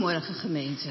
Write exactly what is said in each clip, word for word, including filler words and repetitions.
Goedemorgen gemeente.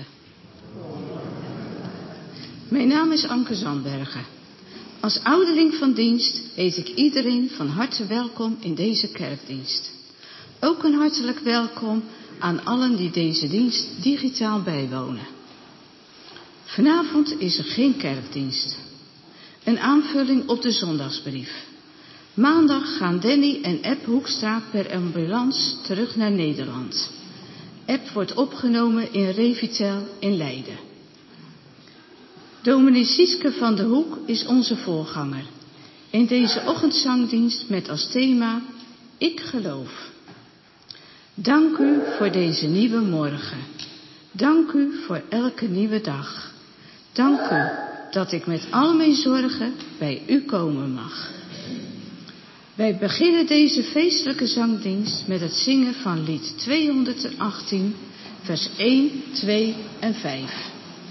Mijn naam is Anke Zandbergen. Als ouderling van dienst heet ik iedereen van harte welkom in deze kerkdienst. Ook een hartelijk welkom aan allen die deze dienst digitaal bijwonen. Vanavond is er geen kerkdienst. Een aanvulling op de zondagsbrief. Maandag gaan Danny en Eb Hoekstra per ambulance terug naar Nederland. Eb wordt opgenomen in Revitel in Leiden. Dominee Sieske van de Hoek is onze voorganger. In deze ochtendzangdienst met als thema Ik geloof. Dank u voor deze nieuwe morgen. Dank u voor elke nieuwe dag. Dank u dat ik met al mijn zorgen bij u komen mag. Wij beginnen deze feestelijke zangdienst met het zingen van lied tweehonderdachttien, vers één, twee en vijf.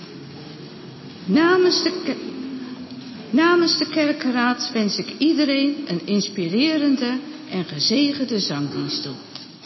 Namens de, ke- namens de kerkenraad wens ik iedereen een inspirerende en gezegende zangdienst toe.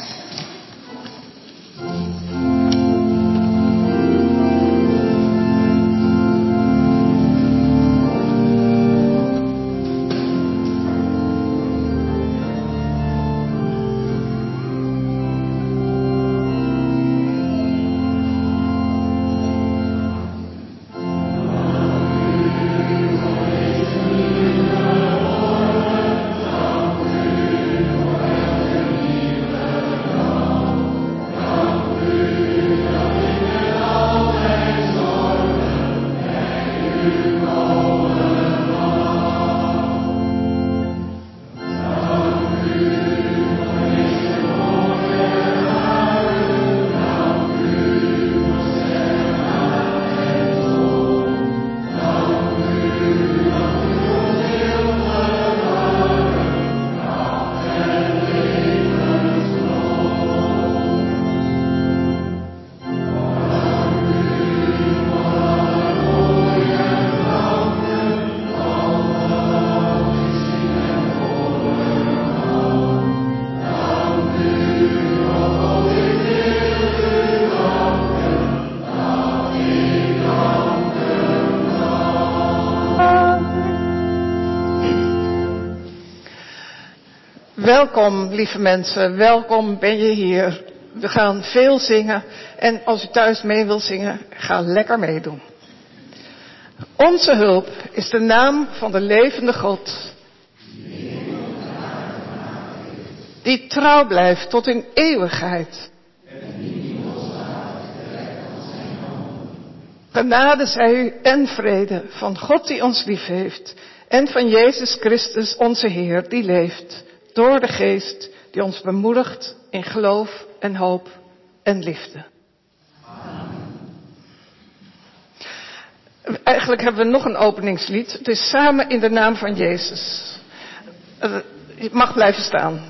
Welkom, lieve mensen. Welkom ben je hier. We gaan veel zingen. En als u thuis mee wilt zingen, ga lekker meedoen. Onze hulp is de naam van de levende God. Die trouw blijft tot in eeuwigheid. Genade zij u en vrede van God die ons lief heeft. En van Jezus Christus onze Heer die leeft. Door de Geest die ons bemoedigt in geloof en hoop en liefde. Eigenlijk hebben we nog een openingslied. Het is Samen in de naam van Jezus. Je mag blijven staan.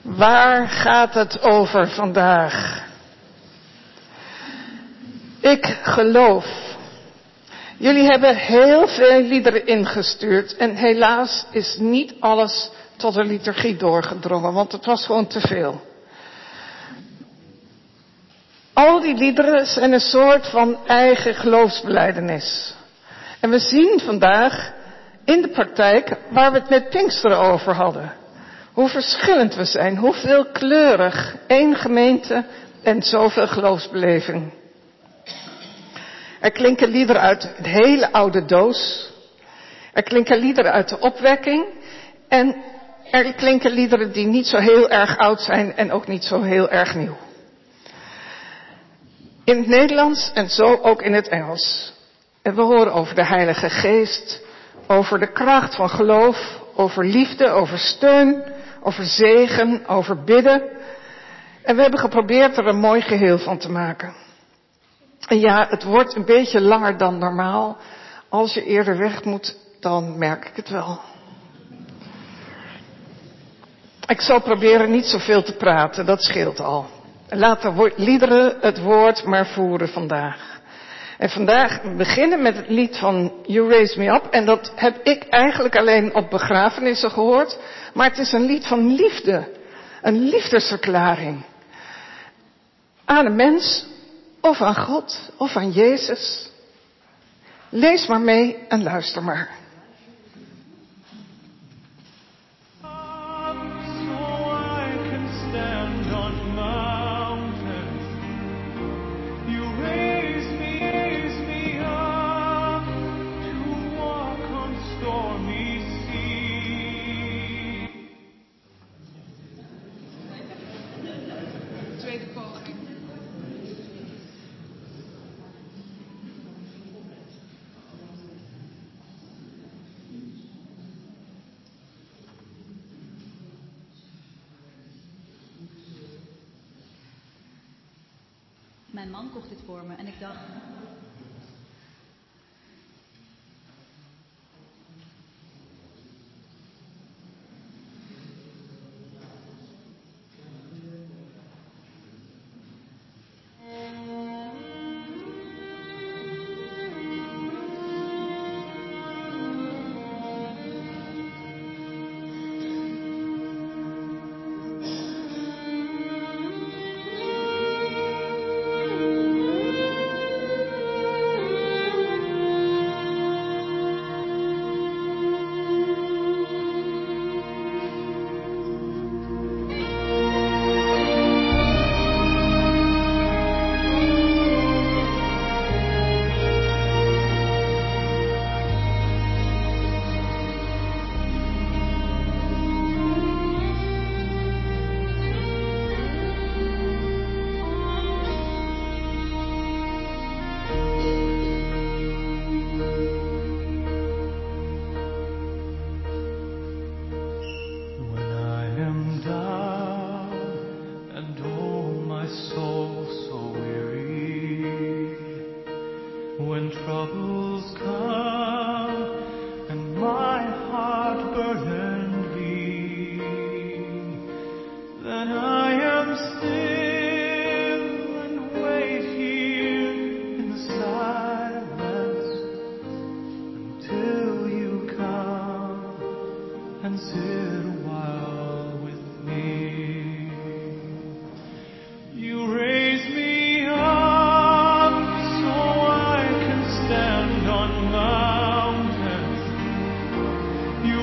Waar gaat het over vandaag? Ik geloof. Jullie hebben heel veel liederen ingestuurd en helaas is niet alles tot de liturgie doorgedrongen, want het was gewoon te veel. Al die liederen zijn een soort van eigen geloofsbelijdenis. En we zien vandaag in de praktijk waar we het met Pinksteren over hadden. Hoe verschillend we zijn, hoe veelkleurig, één gemeente en zoveel geloofsbeleving. Er klinken liederen uit een hele oude doos. Er klinken liederen uit de opwekking. En er klinken liederen die niet zo heel erg oud zijn en ook niet zo heel erg nieuw. In het Nederlands en zo ook in het Engels. En we horen over de Heilige Geest, over de kracht van geloof, over liefde, over steun, over zegen, over bidden. En we hebben geprobeerd er een mooi geheel van te maken. En ja, het wordt een beetje langer dan normaal. Als je eerder weg moet, dan merk ik het wel. Ik zal proberen niet zoveel te praten, dat scheelt al. Laat de liederen het woord maar voeren vandaag. En vandaag beginnen we met het lied van You Raise Me Up. En dat heb ik eigenlijk alleen op begrafenissen gehoord. Maar het is een lied van liefde. Een liefdesverklaring. Aan een mens, of aan God, of aan Jezus. Lees maar mee en luister maar. Mijn man kocht dit voor me en ik dacht...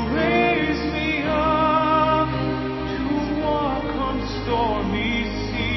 Stormy sea.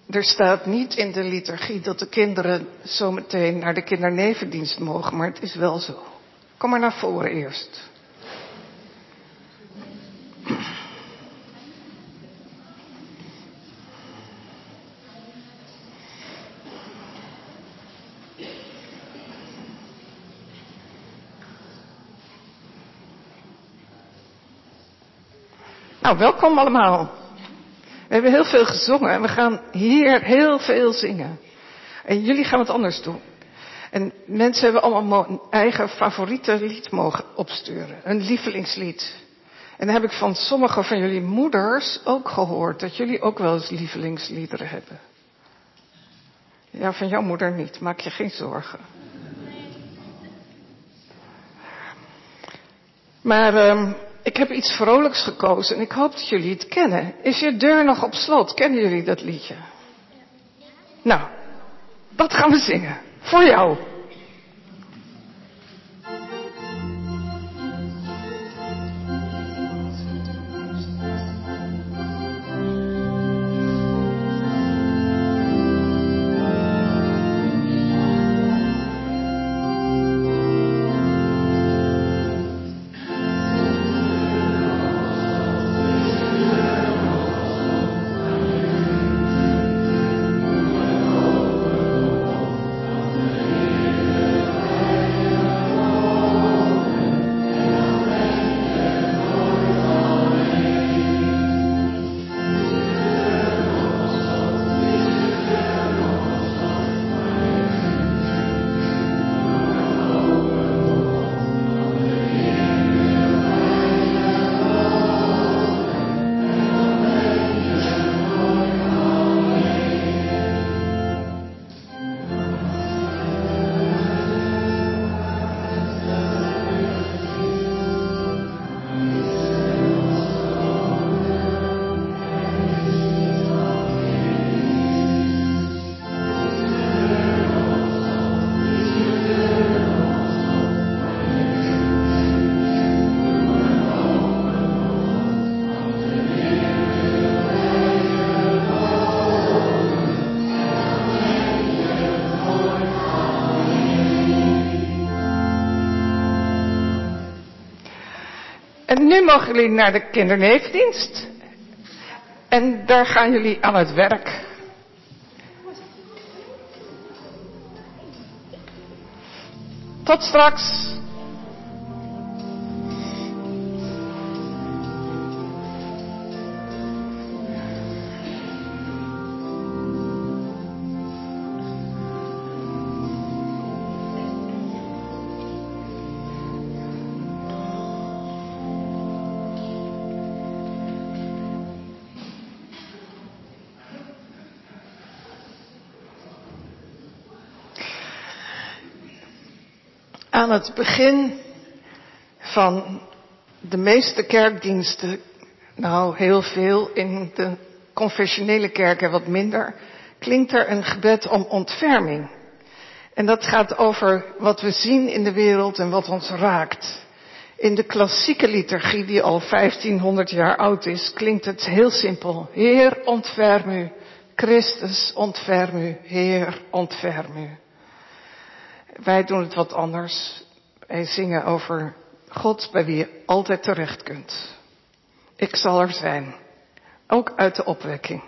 Er staat niet in de liturgie dat de kinderen zometeen naar de kindernevendienst mogen, maar het is wel zo. Kom maar naar voren eerst. Nou, welkom allemaal. We hebben heel veel gezongen en we gaan hier heel veel zingen. En jullie gaan wat anders doen. En mensen hebben allemaal een eigen favoriete lied mogen opsturen. Een lievelingslied. En dan heb ik van sommige van jullie moeders ook gehoord dat jullie ook wel eens lievelingsliederen hebben. Ja, van jouw moeder niet. Maak je geen zorgen. Maar um, ik heb iets vrolijks gekozen en ik hoop dat jullie het kennen. Is je deur nog op slot? Kennen jullie dat liedje? Nou, dat gaan we zingen. Voor jou. En nu mogen jullie naar de kindernevendienst. En daar gaan jullie aan het werk. Tot straks. Aan het begin van de meeste kerkdiensten, nou heel veel, in de confessionele kerken wat minder, klinkt er een gebed om ontferming. En dat gaat over wat we zien in de wereld en wat ons raakt. In de klassieke liturgie, die al vijftienhonderd jaar oud is, klinkt het heel simpel. Heer, ontferm u. Christus, ontferm u. Heer, ontferm u. Wij doen het wat anders. Wij zingen over God bij wie je altijd terecht kunt. Ik zal er zijn. Ook uit de opwekking.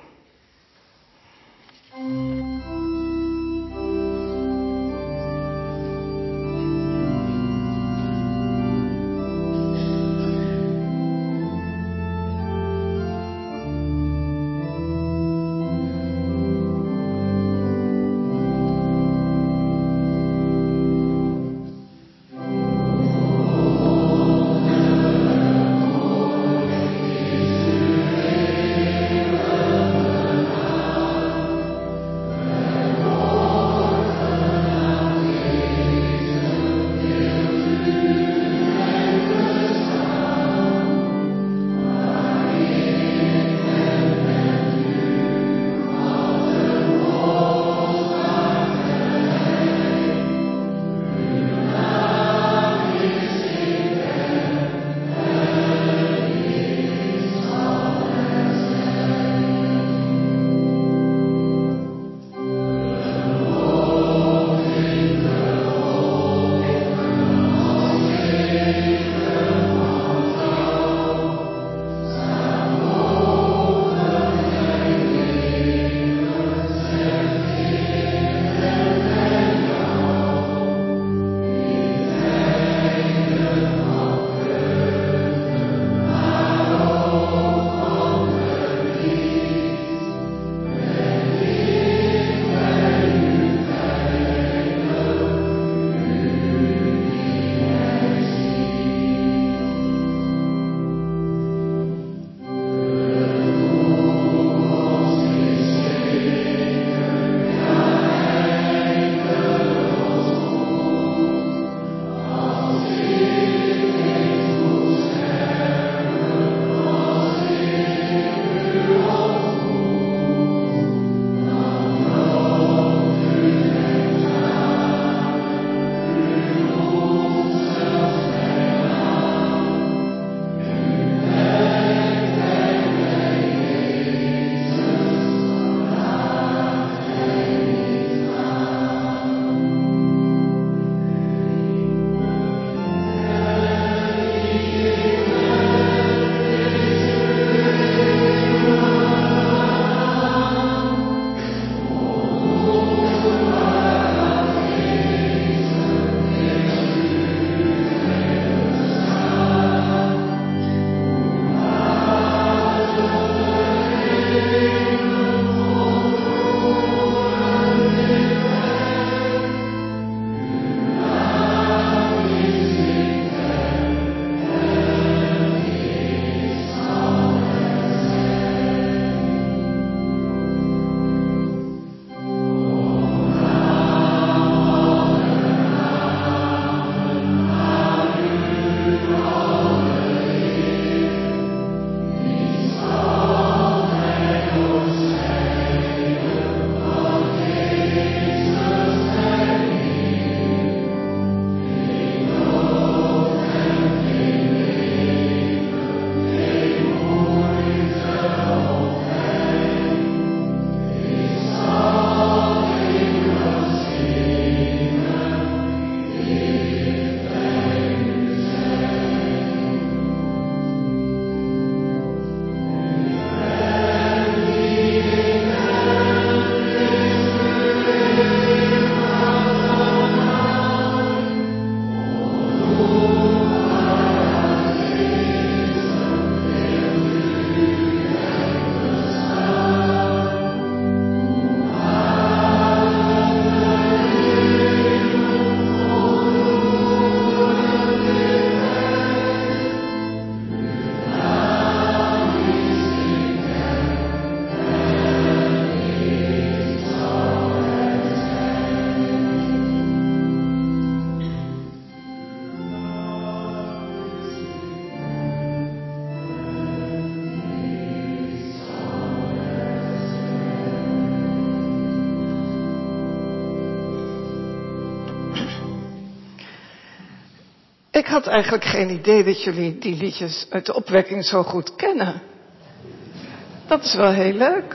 Ik had eigenlijk geen idee dat jullie die liedjes uit de opwekking zo goed kennen. Dat is wel heel leuk.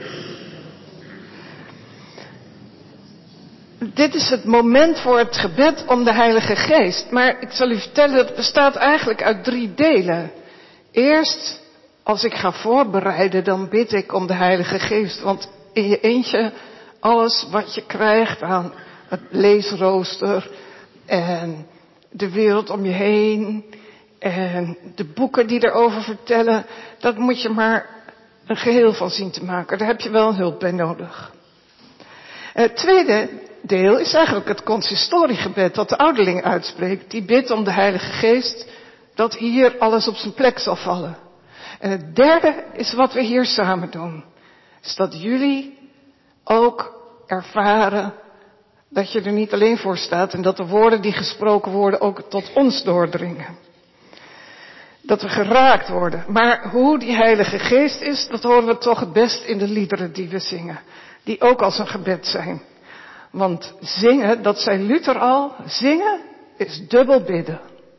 Dit is het moment voor het gebed om de Heilige Geest. Maar ik zal u vertellen, het bestaat eigenlijk uit drie delen. Eerst, als ik ga voorbereiden, dan bid ik om de Heilige Geest. Want in je eentje, alles wat je krijgt aan het leesrooster en de wereld om je heen en de boeken die erover vertellen, dat moet je maar een geheel van zien te maken. Daar heb je wel hulp bij nodig. Het tweede deel is eigenlijk het consistoriegebed dat de ouderling uitspreekt. Die bidt om de Heilige Geest, dat hier alles op zijn plek zal vallen. En het derde is wat we hier samen doen. Is dat jullie ook ervaren dat je er niet alleen voor staat en dat de woorden die gesproken worden ook tot ons doordringen. Dat we geraakt worden. Maar hoe die Heilige Geest is, dat horen we toch het best in de liederen die we zingen. Die ook als een gebed zijn. Want zingen, dat zei Luther al, zingen is dubbel bidden.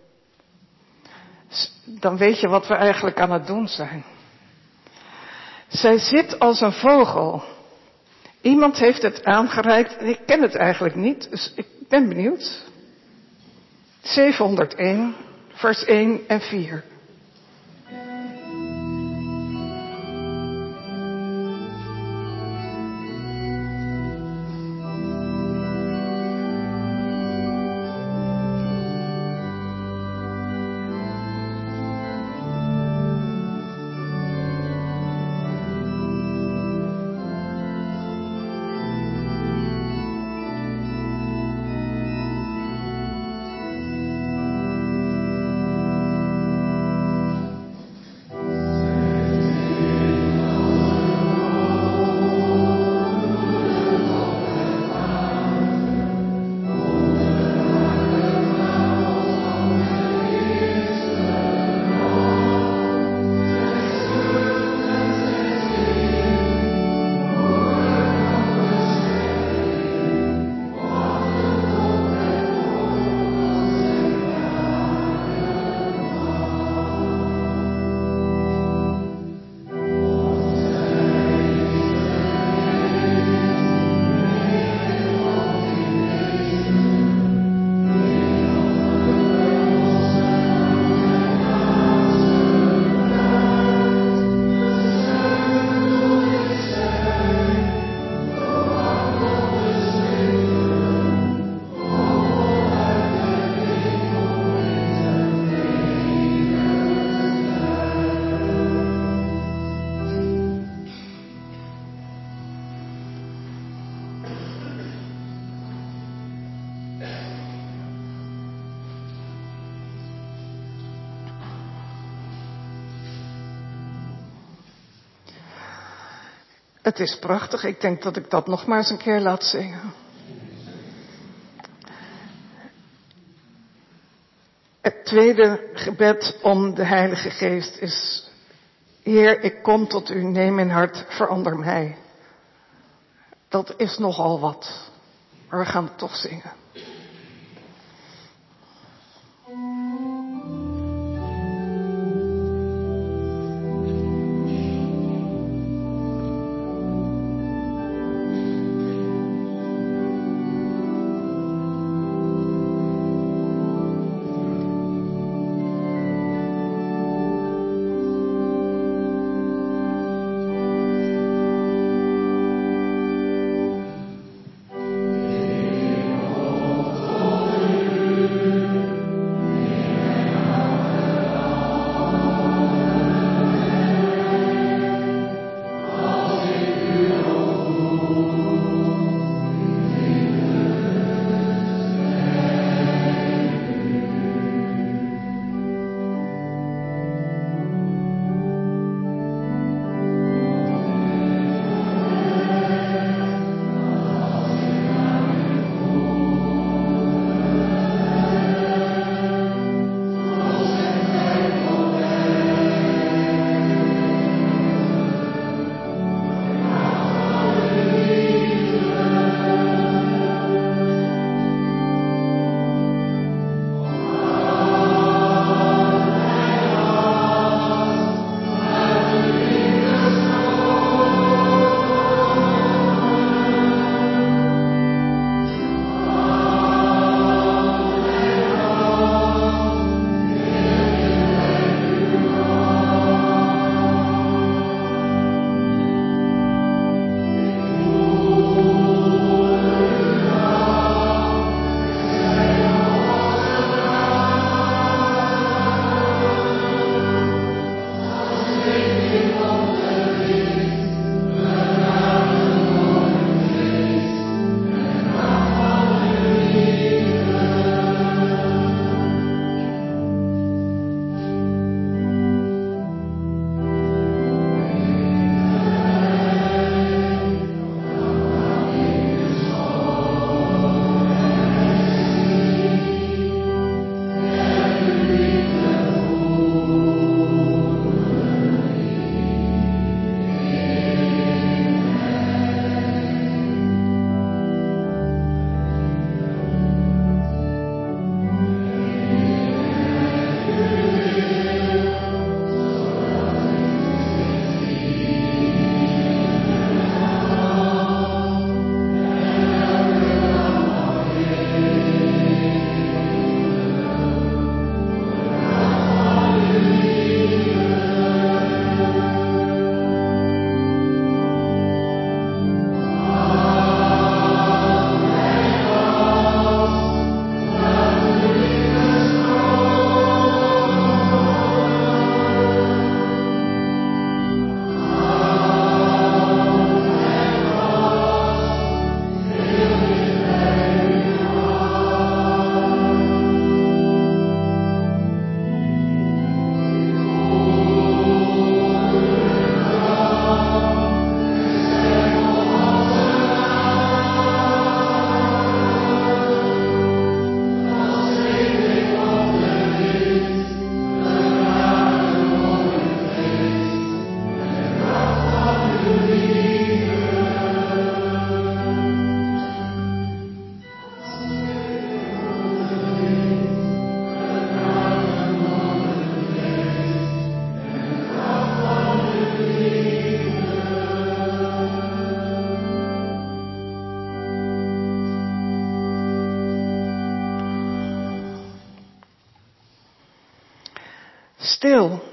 Dan weet je wat we eigenlijk aan het doen zijn. Zij zit als een vogel. Iemand heeft het aangereikt en ik ken het eigenlijk niet, dus ik ben benieuwd. zevenhonderdéén, vers één en vier. Het is prachtig. Ik denk dat ik dat nog maar eens een keer laat zingen. Het tweede gebed om de Heilige Geest is: Heer, ik kom tot u, neem mijn hart, verander mij. Dat is nogal wat. Maar we gaan het toch zingen. Oh stil.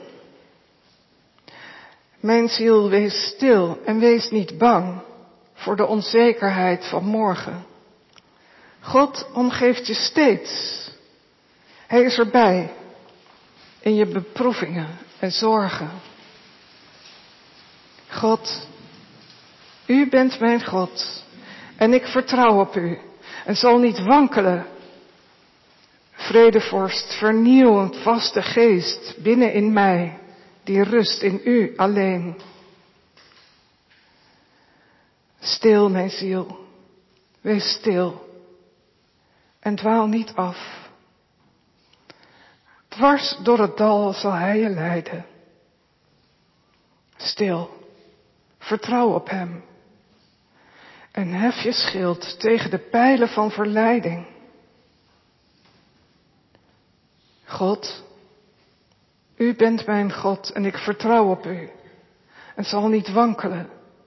Mijn ziel, wees stil en wees niet bang voor de onzekerheid van morgen. God omgeeft je steeds. Hij is erbij in je beproevingen en zorgen. God, u bent mijn God en ik vertrouw op u en zal niet wankelen. Vredevorst, vernieuwend vaste geest binnen in mij, die rust in u alleen. Stil, mijn ziel, wees stil en dwaal niet af. Dwars door het dal zal hij je leiden. Stil, vertrouw op hem en hef je schild tegen de pijlen van verleiding. God, u bent mijn God en ik vertrouw op u en zal niet wankelen.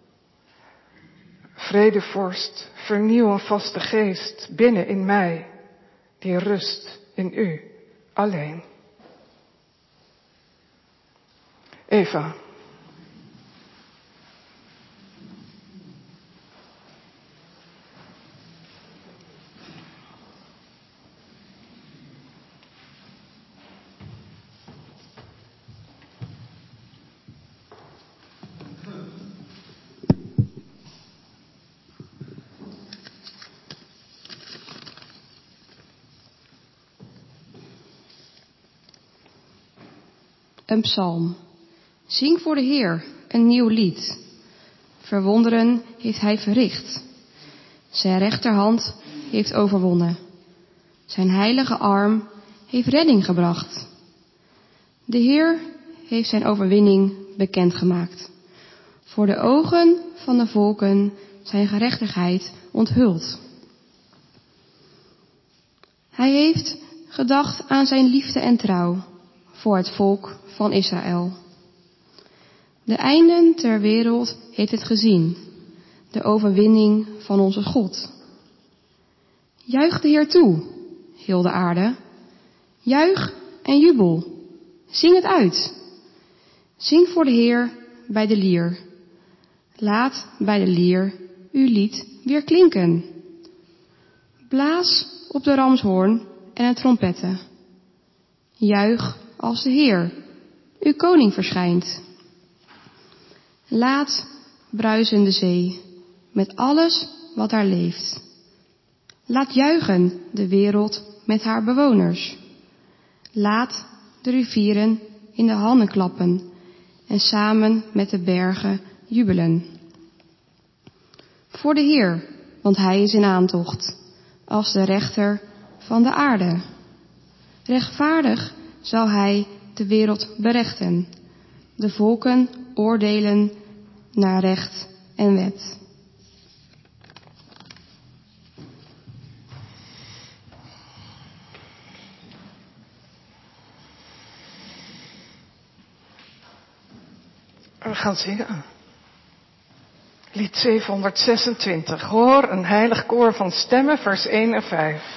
Vredevorst, vernieuw een vaste geest binnen in mij, die rust in u alleen. Eva. Een psalm. Zing voor de Heer een nieuw lied. Verwonderen heeft hij verricht. Zijn rechterhand heeft overwonnen. Zijn heilige arm heeft redding gebracht. De Heer heeft zijn overwinning bekendgemaakt. Voor de ogen van de volken zijn gerechtigheid onthuld. Hij heeft gedacht aan zijn liefde en trouw voor het volk van Israël. De einden ter wereld heeft het gezien, de overwinning van onze God. Juich de Heer toe, heel de aarde. Juich en jubel. Zing het uit. Zing voor de Heer bij de lier. Laat bij de lier uw lied weer klinken. Blaas op de ramshoorn en de trompetten. Juich als de Heer, uw koning verschijnt. Laat bruisen de zee, met alles wat daar leeft. Laat juichen de wereld met haar bewoners. Laat de rivieren in de handen klappen en samen met de bergen jubelen. Voor de Heer, want hij is in aantocht, als de rechter van de aarde. Rechtvaardig zal hij de wereld berechten, de volken oordelen naar recht en wet. We gaan zingen. Lied zevenhonderdzesentwintig. Hoor een heilig koor van stemmen, vers één en vijf.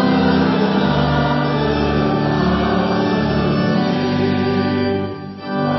Oh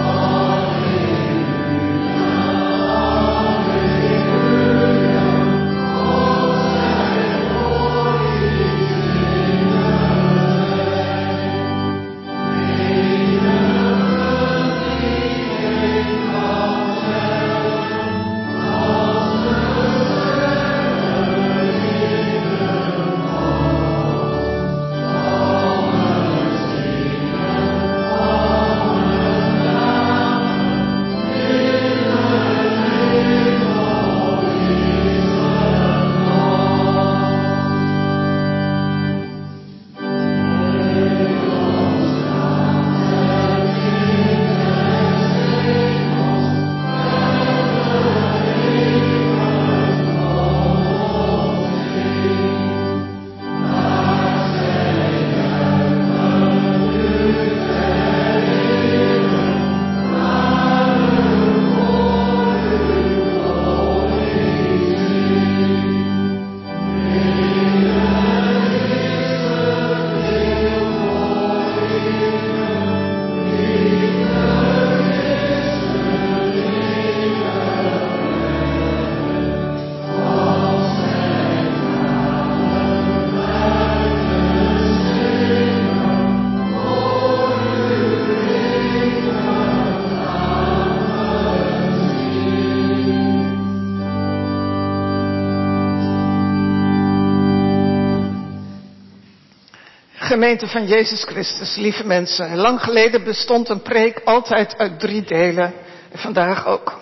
Gemeente van Jezus Christus, lieve mensen. Lang geleden bestond een preek altijd uit drie delen. En vandaag ook.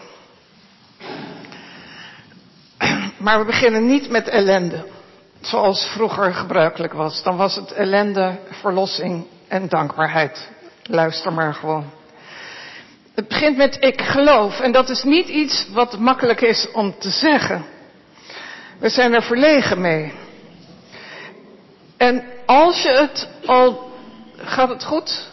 Maar we beginnen niet met ellende. Zoals vroeger gebruikelijk was. Dan was het ellende, verlossing en dankbaarheid. Luister maar gewoon. Het begint met ik geloof. En dat is niet iets wat makkelijk is om te zeggen. We zijn er verlegen mee. En als je het al... Gaat het goed?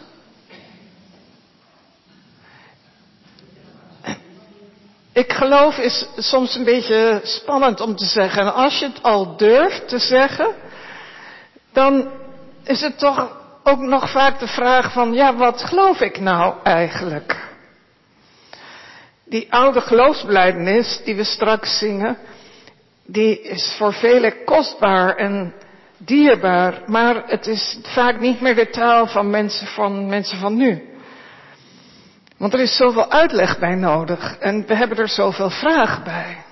Ik geloof is soms een beetje spannend om te zeggen. En als je het al durft te zeggen, dan is het toch ook nog vaak de vraag van, ja, wat geloof ik nou eigenlijk? Die oude geloofsbelijdenis die we straks zingen, die is voor velen kostbaar en dierbaar, maar het is vaak niet meer de taal van mensen van, mensen van nu. Want er is zoveel uitleg bij nodig en we hebben er zoveel vragen bij.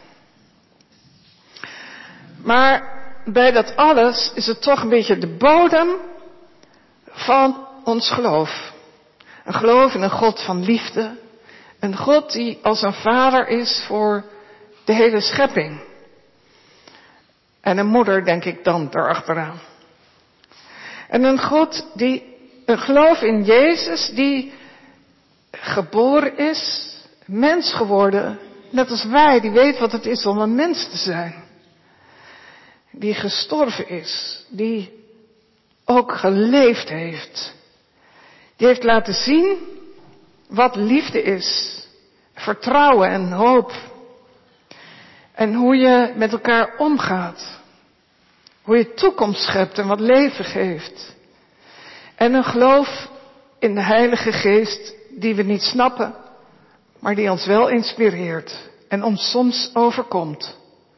Maar bij dat alles is het toch een beetje de bodem van ons geloof. Een geloof in een God van liefde. Een God die als een vader is voor de hele schepping. En een moeder, denk ik dan, daarachteraan. En een God die, een geloof in Jezus die geboren is, mens geworden, net als wij, die weet wat het is om een mens te zijn. Die gestorven is, die ook geleefd heeft. Die heeft laten zien wat liefde is, vertrouwen en hoop. En hoe je met elkaar omgaat. Hoe je toekomst schept en wat leven geeft. En een geloof in de Heilige Geest die we niet snappen, maar die ons wel inspireert en ons soms overkomt.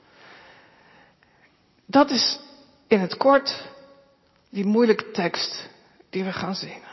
Dat is in het kort die moeilijke tekst die we gaan zingen.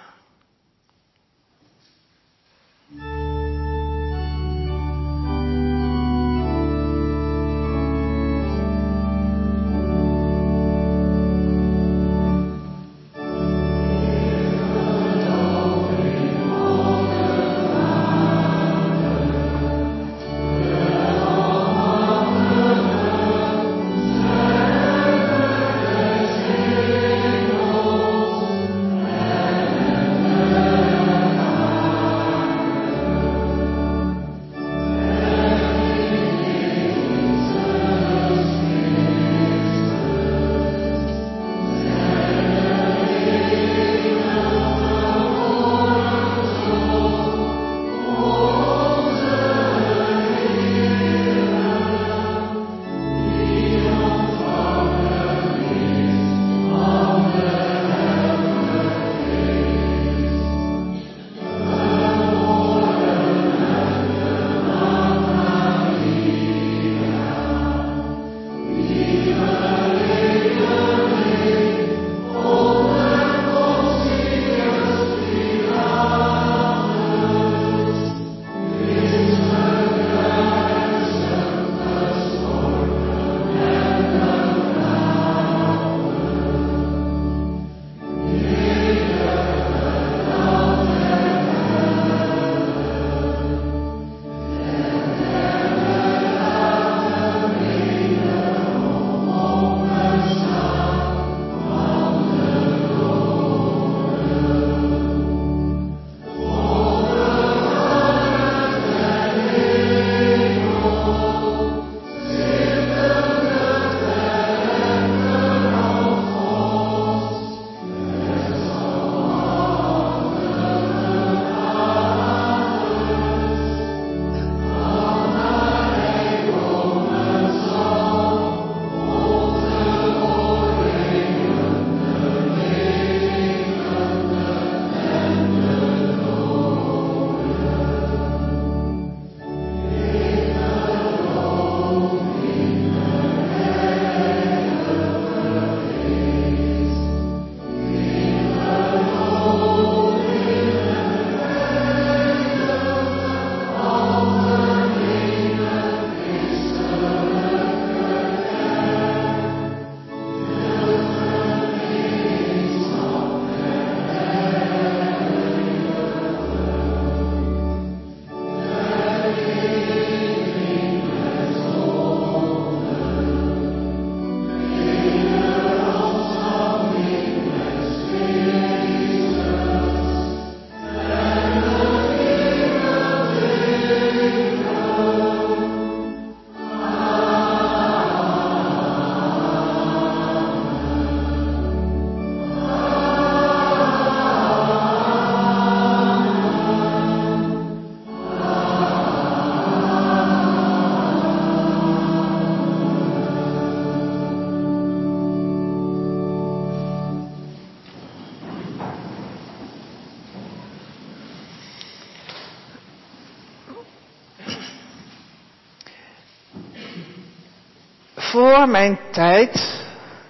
voor mijn tijd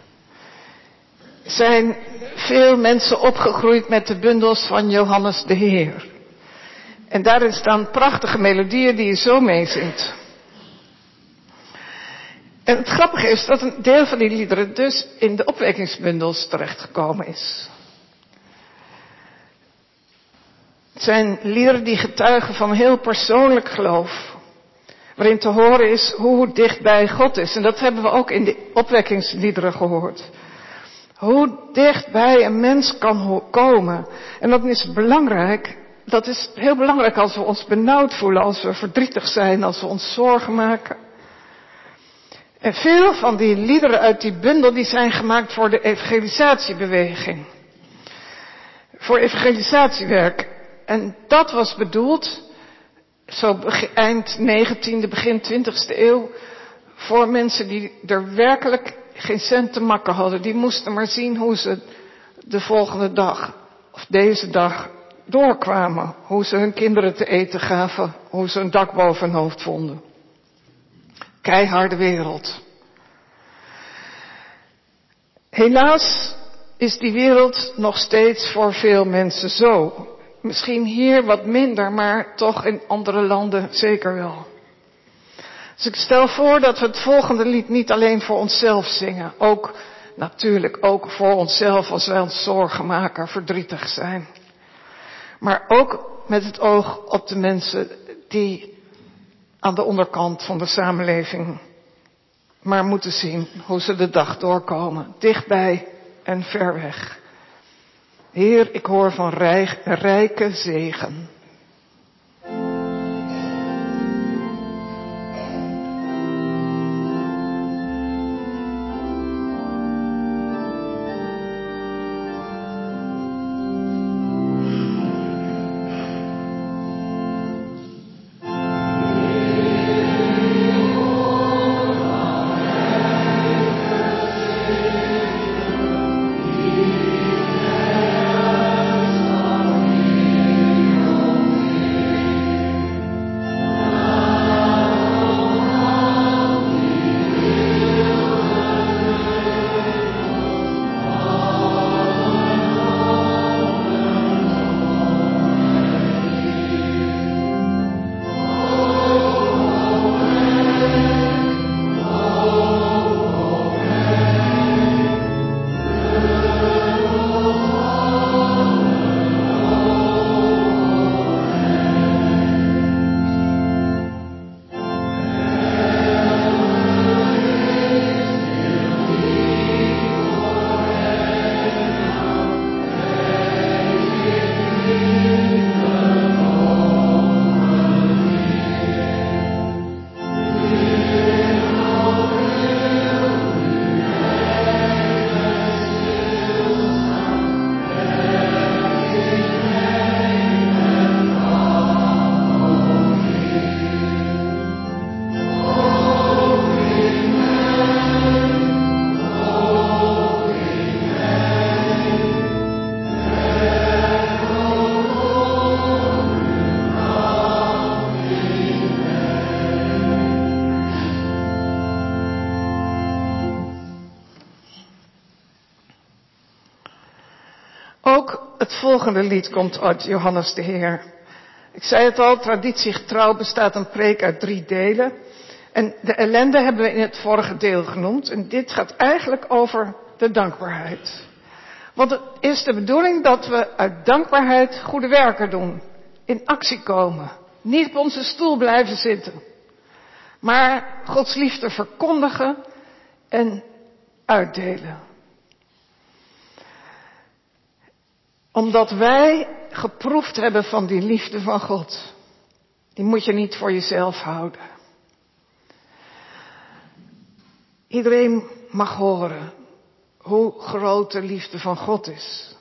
zijn veel mensen opgegroeid met de bundels van Johannes de Heer. En daarin staan prachtige melodieën die je zo meezingt. En het grappige is dat een deel van die liederen dus in de opwekkingsbundels terechtgekomen is. Het zijn liederen die getuigen van heel persoonlijk geloof. Waarin te horen is hoe dichtbij God is. En dat hebben we ook in de opwekkingsliederen gehoord. Hoe dichtbij een mens kan komen. En dat is belangrijk. Dat is heel belangrijk als we ons benauwd voelen. Als we verdrietig zijn. Als we ons zorgen maken. En veel van die liederen uit die bundel die zijn gemaakt voor de evangelisatiebeweging. Voor evangelisatiewerk. En dat was bedoeld, zo eind negentiende, begin twintigste eeuw, voor mensen die er werkelijk geen cent te makken hadden. Die moesten maar zien hoe ze de volgende dag, of deze dag, doorkwamen. Hoe ze hun kinderen te eten gaven, hoe ze een dak boven hun hoofd vonden. Keiharde wereld. Helaas is die wereld nog steeds voor veel mensen zo. Misschien hier wat minder, maar toch in andere landen zeker wel. Dus ik stel voor dat we het volgende lied niet alleen voor onszelf zingen. Ook, natuurlijk ook voor onszelf als wij ons zorgen maken, verdrietig zijn. Maar ook met het oog op de mensen die aan de onderkant van de samenleving maar moeten zien hoe ze de dag doorkomen. Dichtbij en ver weg. Heer, ik hoor van rijk, rijke zegen. Ook het volgende lied komt uit Johannes de Heer. Ik zei het al, traditiegetrouw bestaat een preek uit drie delen. En de ellende hebben we in het vorige deel genoemd. En dit gaat eigenlijk over de dankbaarheid. Want het is de bedoeling dat we uit dankbaarheid goede werken doen. In actie komen. Niet op onze stoel blijven zitten. Maar Gods liefde verkondigen en uitdelen. Omdat wij geproefd hebben van die liefde van God. Die moet je niet voor jezelf houden. Iedereen mag horen hoe groot de liefde van God is.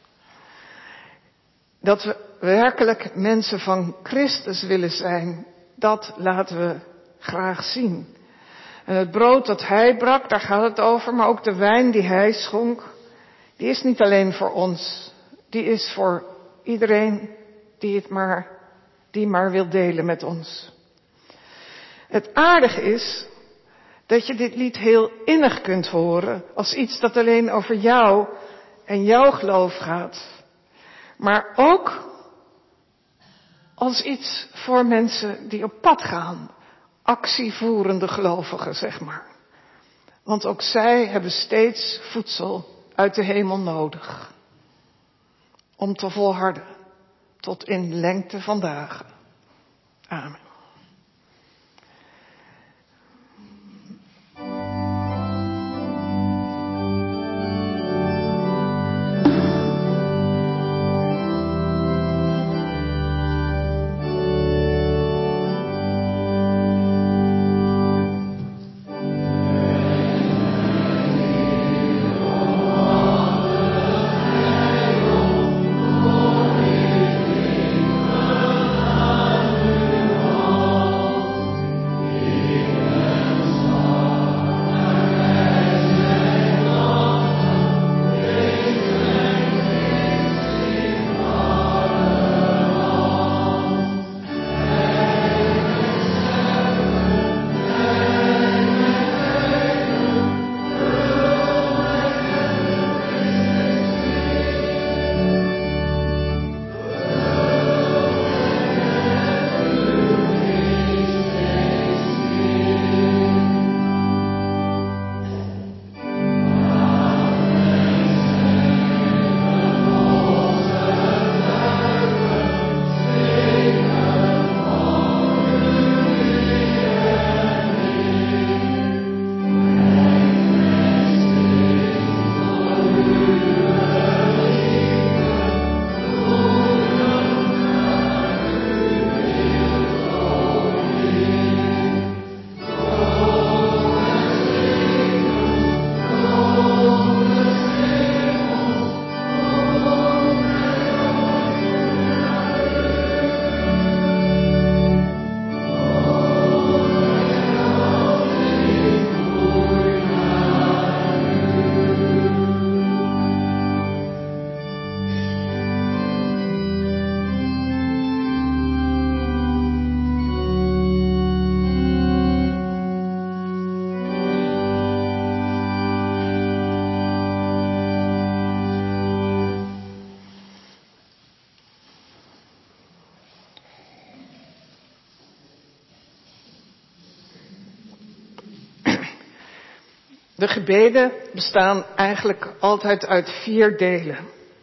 Dat we werkelijk mensen van Christus willen zijn, dat laten we graag zien. En het brood dat hij brak, daar gaat het over, maar ook de wijn die hij schonk, die is niet alleen voor ons. Die is voor iedereen die het maar, die maar wil delen met ons. Het aardige is Dat je dit lied heel innig kunt horen als iets dat alleen over jou en jouw geloof gaat. Maar ook als iets voor mensen die op pad gaan. Actievoerende gelovigen, zeg maar. Want ook zij hebben steeds voedsel uit de hemel nodig. Om te volharden tot in lengte van dagen. Amen. De gebeden bestaan eigenlijk altijd uit vier delen.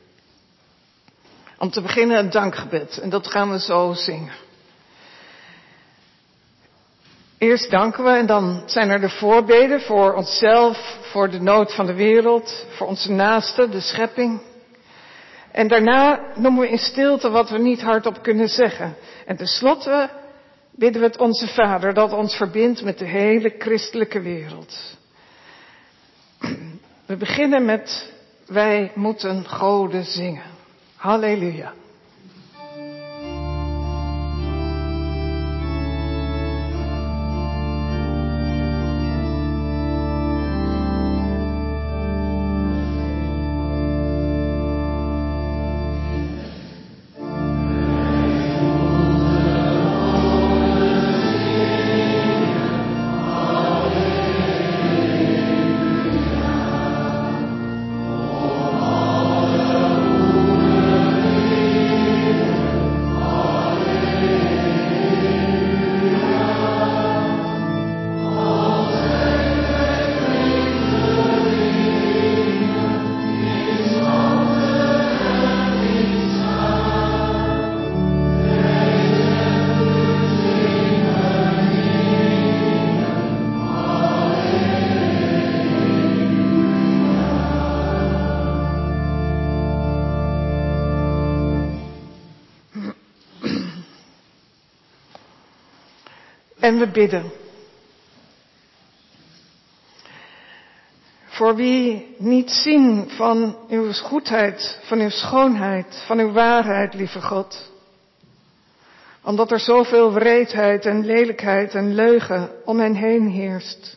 Om te beginnen een dankgebed. En dat gaan we zo zingen. Eerst danken we en dan zijn er de voorbeden voor onszelf, voor de nood van de wereld, voor onze naasten, de schepping. En daarna noemen we in stilte wat we niet hardop kunnen zeggen. En tenslotte bidden we het Onze Vader dat ons verbindt met de hele christelijke wereld. We beginnen met wij moeten goden zingen. Halleluja. En we bidden. Voor wie niet zien van uw goedheid, van uw schoonheid, van uw waarheid, lieve God. Omdat er zoveel wreedheid en lelijkheid en leugen om hen heen heerst.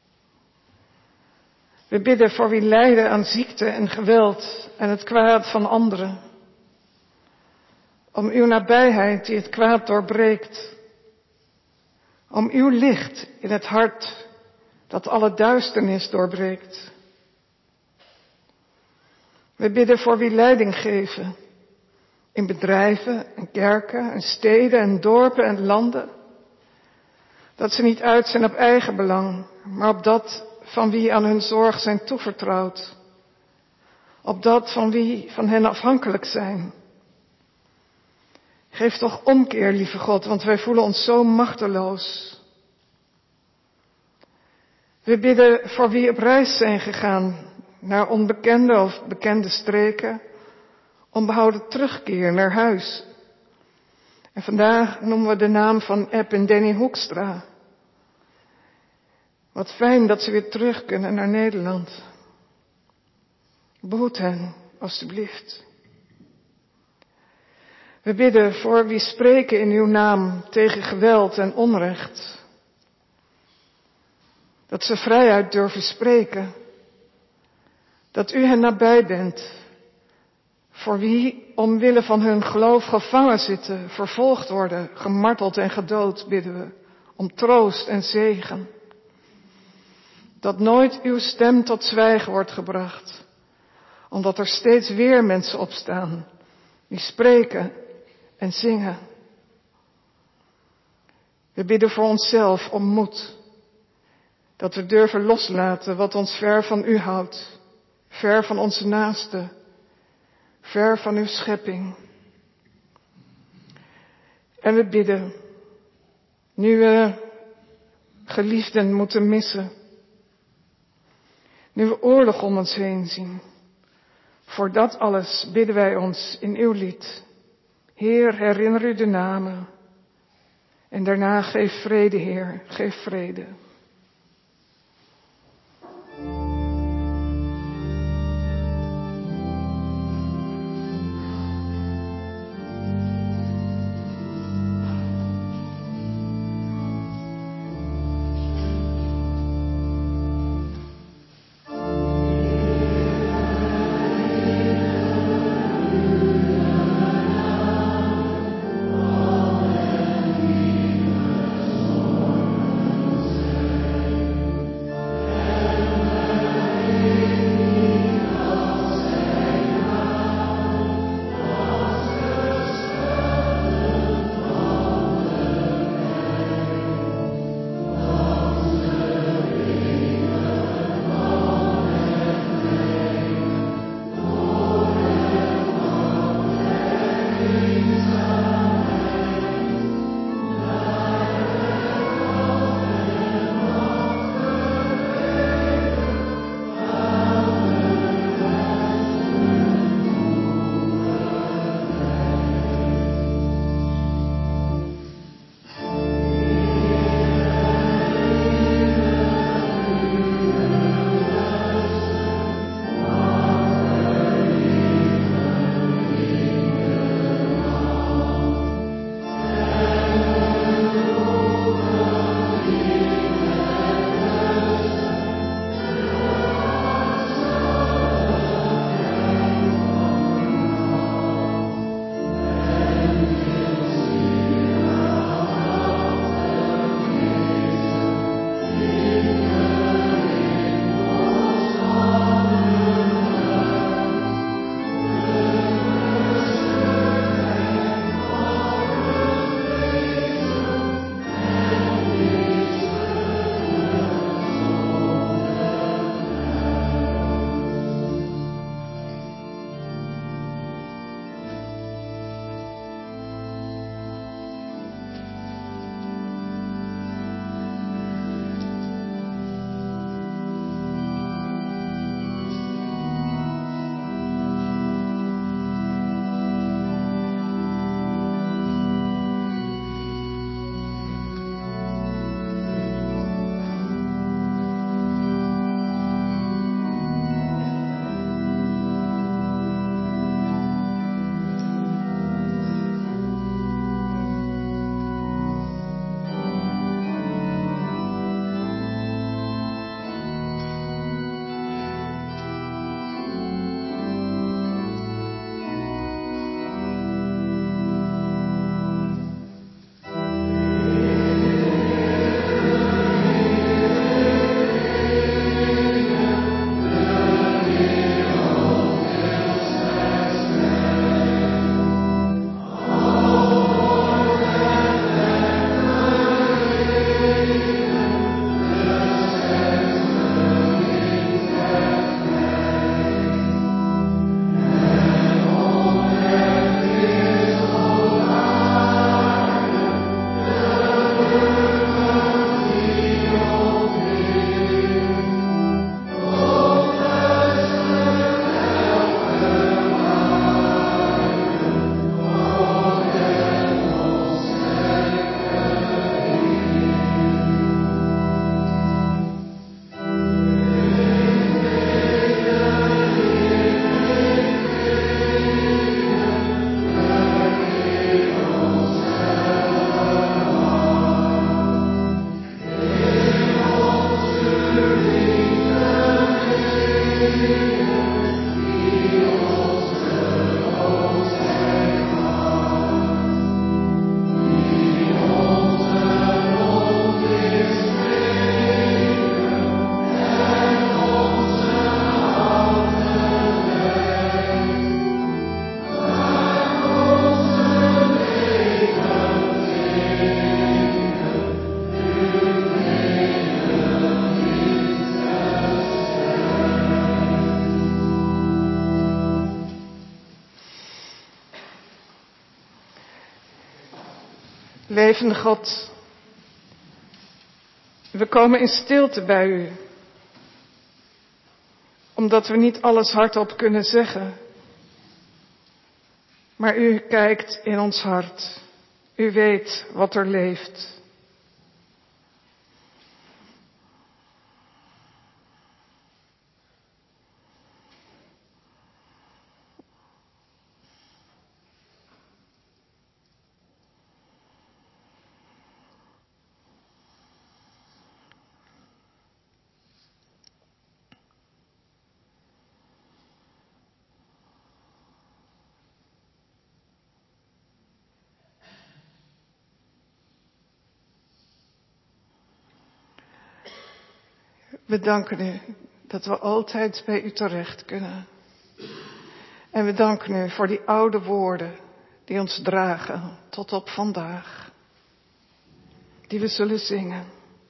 We bidden voor wie lijden aan ziekte en geweld en het kwaad van anderen. Om uw nabijheid die het kwaad doorbreekt. Om uw licht in het hart dat alle duisternis doorbreekt. We bidden voor wie leiding geven in bedrijven en kerken en steden en dorpen en landen. Dat ze niet uit zijn op eigen belang, maar op dat van wie aan hun zorg zijn toevertrouwd. Op dat van wie van hen afhankelijk zijn. Geef toch omkeer, lieve God, want wij voelen ons zo machteloos. We bidden voor wie op reis zijn gegaan naar onbekende of bekende streken, om behouden terugkeer naar huis. En vandaag noemen we de naam van Eb en Danny Hoekstra. Wat fijn dat ze weer terug kunnen naar Nederland. Behoed hen, alstublieft. We bidden voor wie spreken in uw naam tegen geweld en onrecht. Dat ze vrijuit durven spreken. Dat u hen nabij bent. Voor wie omwille van hun geloof gevangen zitten, vervolgd worden, gemarteld en gedood, bidden we om troost en zegen. Dat nooit uw stem tot zwijgen wordt gebracht, omdat er steeds weer mensen opstaan die spreken en zingen. We bidden voor onszelf om moed, dat we durven loslaten wat ons ver van u houdt, ver van onze naasten, ver van uw schepping. En we bidden, nu we geliefden moeten missen, nu we oorlog om ons heen zien, voor dat alles bidden wij ons in uw lied. Heer, herinner u de namen. En daarna geef vrede, Heer, geef vrede. Levende God, we komen in stilte bij u, omdat we niet alles hardop kunnen zeggen. Maar u kijkt in ons hart. U weet wat er leeft. We danken u dat we altijd bij u terecht kunnen. En we danken u voor die oude woorden die ons dragen tot op vandaag. Die we zullen zingen.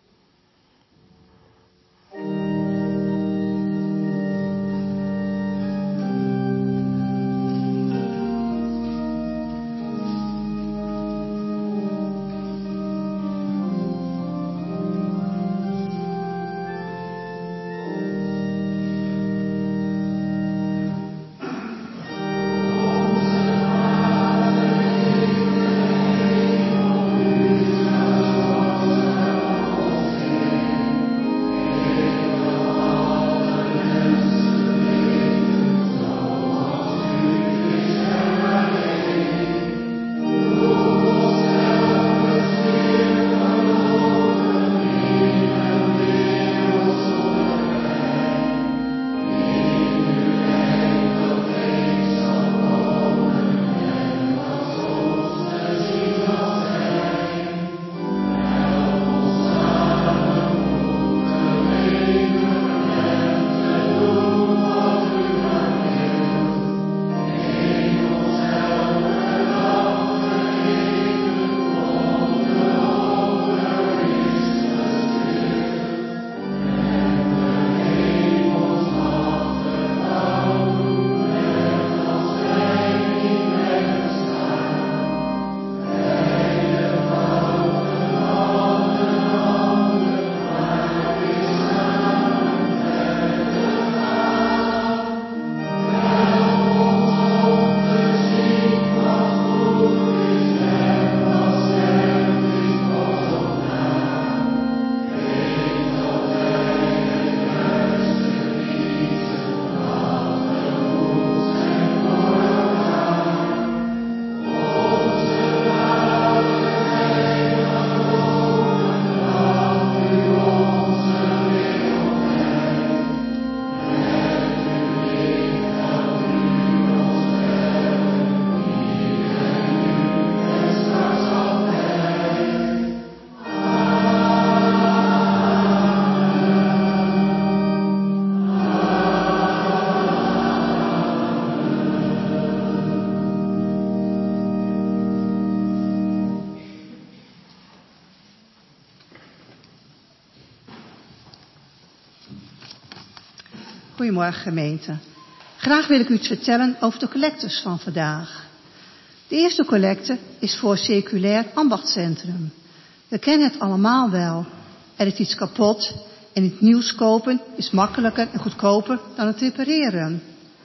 Goedemorgen gemeente. Graag wil ik u iets vertellen over de collectes van vandaag. De eerste collecte is voor Circulair Ambachtcentrum. We kennen het allemaal wel. Er is iets kapot en iets nieuws kopen is makkelijker en goedkoper dan het repareren.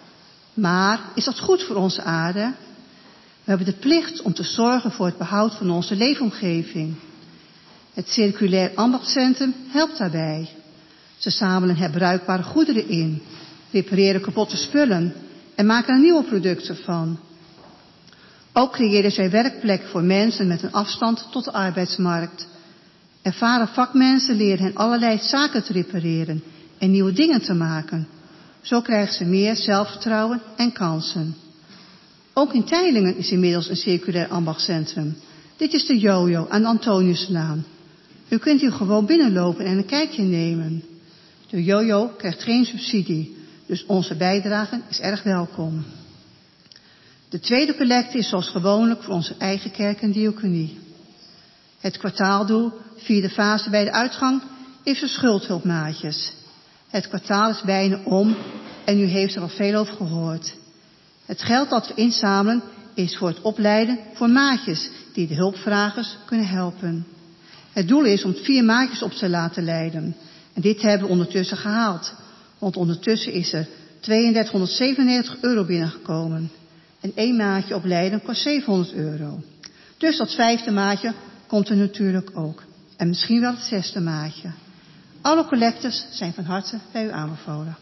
Maar is dat goed voor onze aarde? We hebben de plicht om te zorgen voor het behoud van onze leefomgeving. Het Circulair Ambachtcentrum helpt daarbij. Ze zamelen herbruikbare goederen in, repareren kapotte spullen en maken er nieuwe producten van. Ook creëren zij werkplek voor mensen met een afstand tot de arbeidsmarkt. Ervaren vakmensen leren hen allerlei zaken te repareren en nieuwe dingen te maken. Zo krijgen ze meer zelfvertrouwen en kansen. Ook in Teylingen is inmiddels een circulair ambachtcentrum. Dit is de Jojo aan de Antoniuslaan. U kunt hier gewoon binnenlopen en een kijkje nemen. De Jojo krijgt geen subsidie, dus onze bijdrage is erg welkom. De tweede collecte is zoals gewoonlijk voor onze eigen kerk en diaconie. Het kwartaaldoel, vierde fase bij de uitgang, is de schuldhulpmaatjes. Het kwartaal is bijna om en u heeft er al veel over gehoord. Het geld dat we inzamelen is voor het opleiden voor maatjes die de hulpvragers kunnen helpen. Het doel is om vier maatjes op te laten leiden. En dit hebben we ondertussen gehaald. Want ondertussen is er tweeduizend euro binnengekomen. En één maatje op Leiden kost zevenhonderd euro. Dus dat vijfde maatje komt er natuurlijk ook. En misschien wel het zesde maatje. Alle collectes zijn van harte bij u aanbevolen.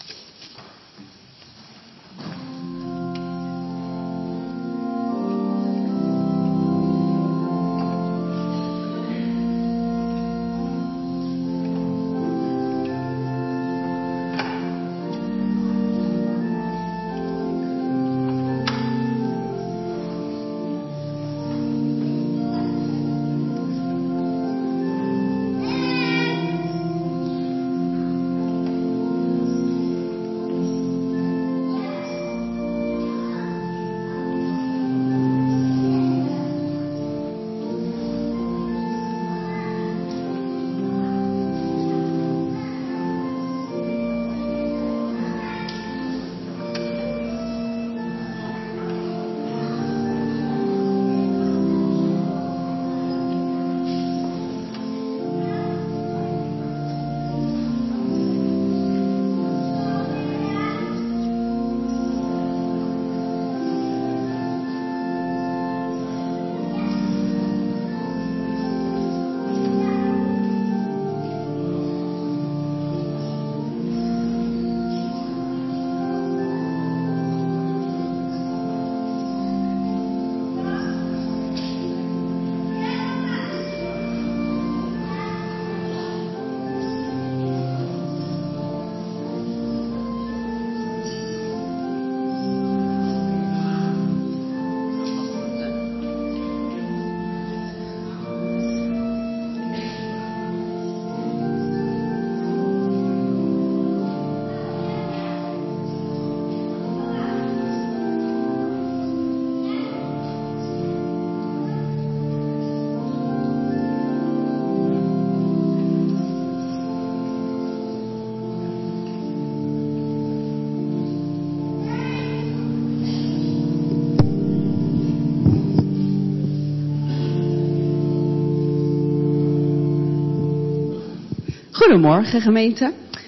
Goedemorgen gemeente.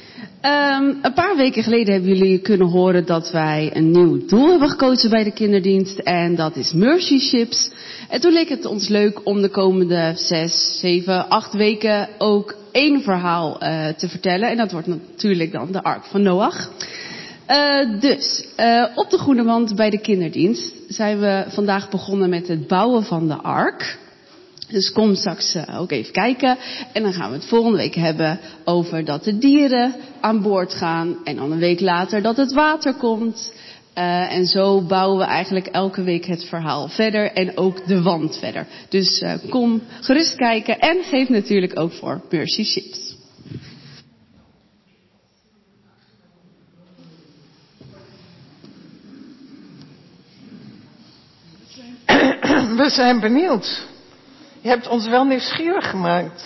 Um, een paar weken geleden hebben jullie kunnen horen dat wij een nieuw doel hebben gekozen bij de kinderdienst. En dat is Mercy Ships. En toen leek het ons leuk om de komende zes, zeven, acht weken ook één verhaal uh, te vertellen. En dat wordt natuurlijk dan de Ark van Noach. Uh, dus, uh, op de groene wand bij de kinderdienst zijn we vandaag begonnen met het bouwen van de Ark. Dus kom straks uh, ook even kijken. En dan gaan we het volgende week hebben over dat de dieren aan boord gaan. En dan een week later dat het water komt. Uh, en zo bouwen we eigenlijk elke week het verhaal verder. En ook de wand verder. Dus uh, kom gerust kijken. En geef natuurlijk ook voor Mercy Ships. We zijn benieuwd. Je hebt ons wel nieuwsgierig gemaakt.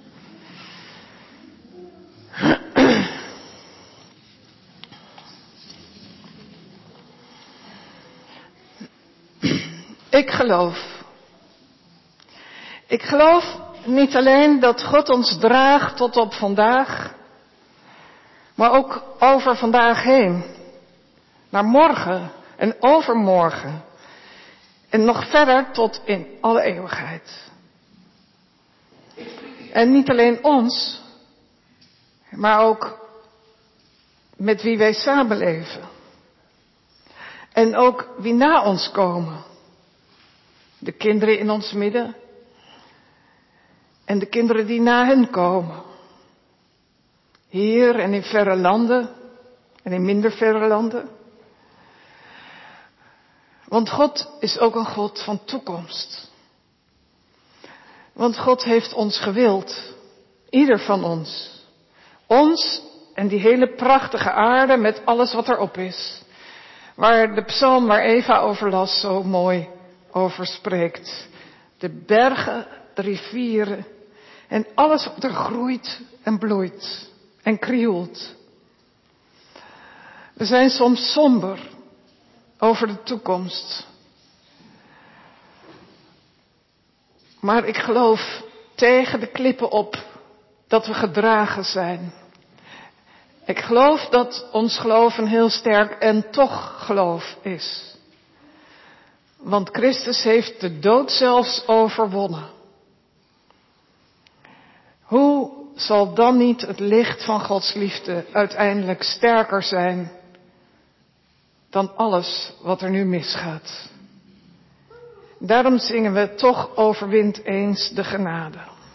Ik geloof. Ik geloof niet alleen dat God ons draagt tot op vandaag, maar ook over vandaag heen. Naar morgen en overmorgen. En nog verder tot in alle eeuwigheid. En niet alleen ons, maar ook met wie wij samenleven. En ook wie na ons komen. De kinderen in ons midden. En de kinderen die na hen komen. Hier en in verre landen. En in minder verre landen. Want God is ook een God van toekomst. Want God heeft ons gewild. Ieder van ons. Ons en die hele prachtige aarde met alles wat erop is. Waar de psalm waar Eva over las zo mooi over spreekt. De bergen, de rivieren en alles wat er groeit en bloeit en krioelt. We zijn soms somber over de toekomst. Maar ik geloof tegen de klippen op dat we gedragen zijn. Ik geloof dat ons geloof een heel sterk en toch geloof is. Want Christus heeft de dood zelfs overwonnen. Hoe zal dan niet het licht van Gods liefde uiteindelijk sterker zijn dan alles wat er nu misgaat? Daarom zingen we toch overwint eens de genade.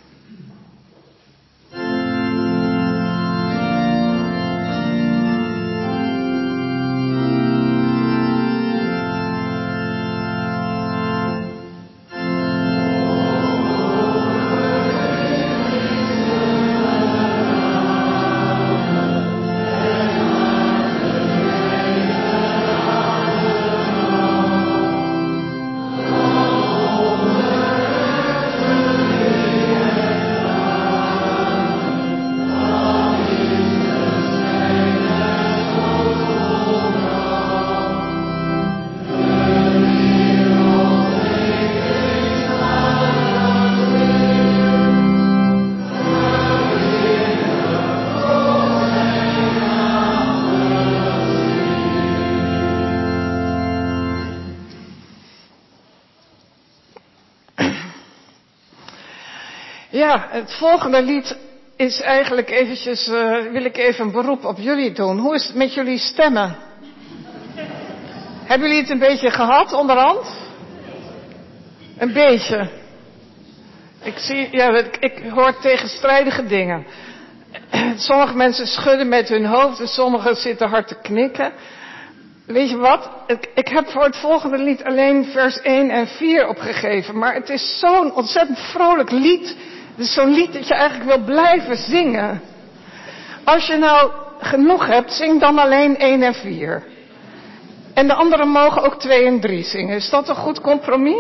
Ja, het volgende lied is eigenlijk eventjes, uh, wil ik even een beroep op jullie doen. Hoe is het met jullie stemmen? Hebben jullie het een beetje gehad onderhand? Een beetje. Ik zie, ja, ik, ik hoor tegenstrijdige dingen. Sommige mensen schudden met hun hoofd en sommigen zitten hard te knikken. Weet je wat? Ik, ik heb voor het volgende lied alleen vers één en vier opgegeven. Maar het is zo'n ontzettend vrolijk lied. Het is zo'n lied dat je eigenlijk wil blijven zingen. Als je nou genoeg hebt, zing dan alleen één en vier. En de anderen mogen ook twee en drie zingen. Is dat een goed compromis?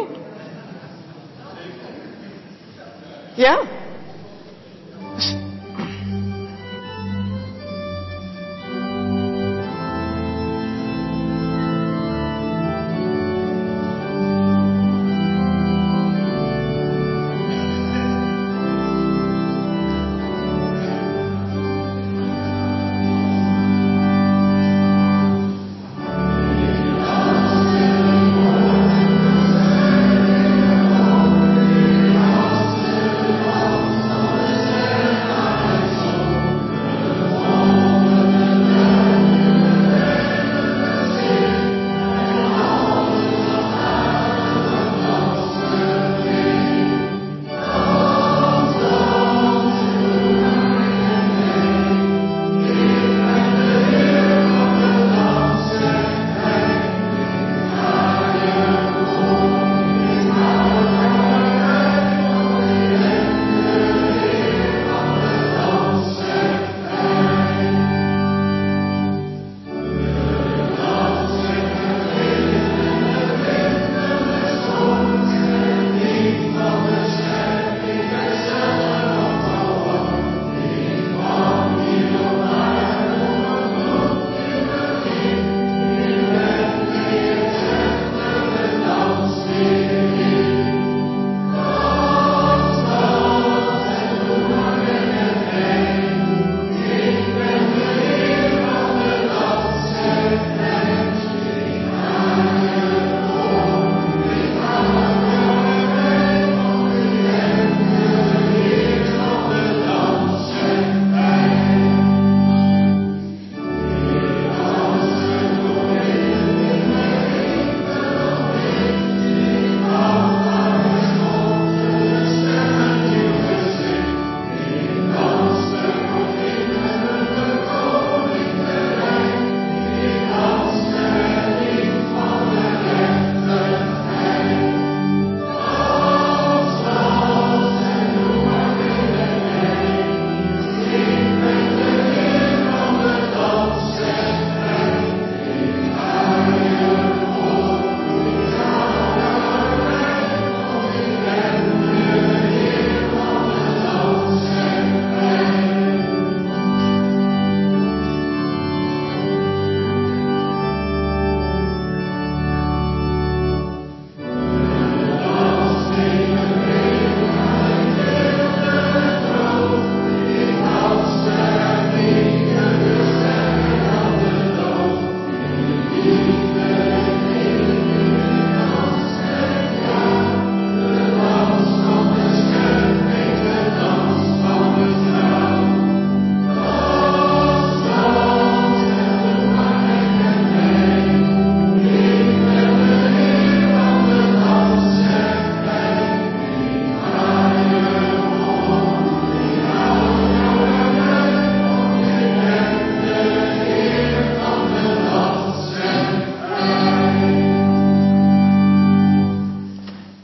Ja? Oh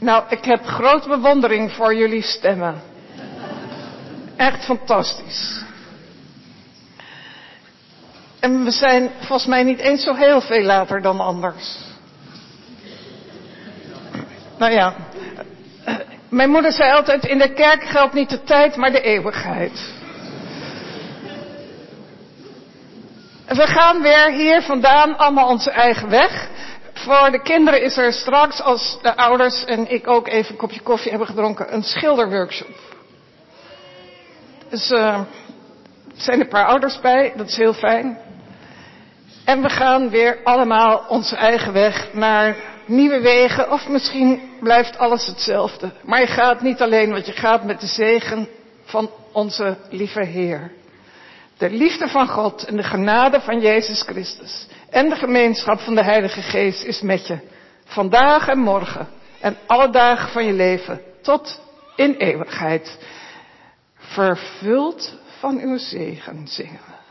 Nou, ik heb grote bewondering voor jullie stemmen. Echt fantastisch. En we zijn volgens mij niet eens zo heel veel later dan anders. Nou ja, mijn moeder zei altijd, in de kerk geldt niet de tijd, maar de eeuwigheid. We gaan weer hier vandaan allemaal onze eigen weg. Voor de kinderen is er straks, als de ouders en ik ook even een kopje koffie hebben gedronken, een schilderworkshop. Dus uh, er zijn een paar ouders bij, dat is heel fijn. En we gaan weer allemaal onze eigen weg naar nieuwe wegen. Of misschien blijft alles hetzelfde. Maar je gaat niet alleen, want je gaat met de zegen van onze lieve Heer. De liefde van God en de genade van Jezus Christus. En de gemeenschap van de Heilige Geest is met je. Vandaag en morgen. En alle dagen van je leven. Tot in eeuwigheid. Vervuld van uw zegen zingen we.